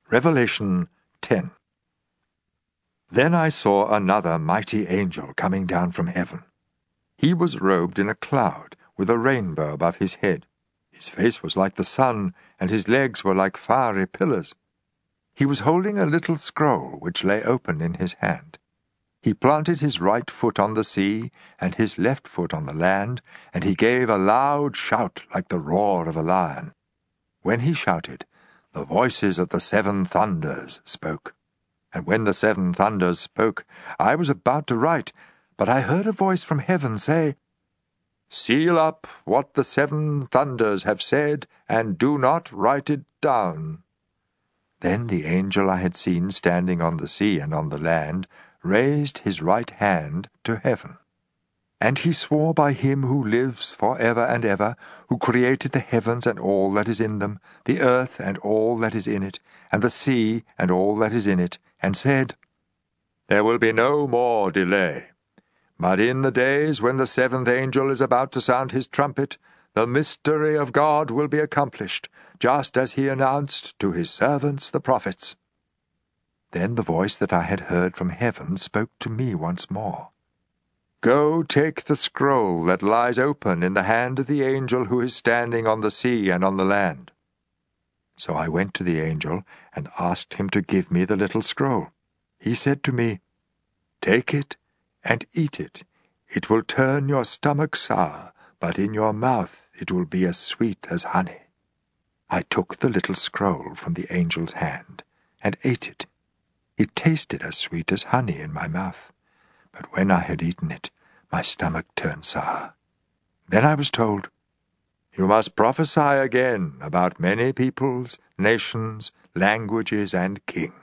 Revelation 10. Then I saw another mighty angel coming down from heaven. He was robed in a cloud, with a rainbow above his head. His face was like the sun, and his legs were like fiery pillars. He was holding a little scroll which lay open in his hand. He planted his right foot on the sea, and his left foot on the land, and he gave a loud shout like the roar of a lion. When he shouted, the voices of the 7 thunders spoke. And when the 7 thunders spoke, I was about to write, but I heard a voice from heaven say, "Seal up what the 7 thunders have said, and do not write it down." Then the angel I had seen standing on the sea and on the land raised his right hand to heaven. And he swore by him who lives for ever and ever, who created the heavens and all that is in them, the earth and all that is in it, and the sea and all that is in it, and said, "There will be no more delay. But in the days when the 7th angel is about to sound his trumpet, the mystery of God will be accomplished, just as he announced to his servants the prophets." Then the voice that I had heard from heaven spoke to me once more. "Go take the scroll that lies open in the hand of the angel who is standing on the sea and on the land." So I went to the angel and asked him to give me the little scroll. He said to me, "Take it and eat it. It will turn your stomach sour, but in your mouth it will be as sweet as honey." I took the little scroll from the angel's hand and ate it. It tasted as sweet as honey in my mouth. But when I had eaten it, my stomach turned sour. Then I was told, "You must prophesy again about many peoples, nations, languages, and kings."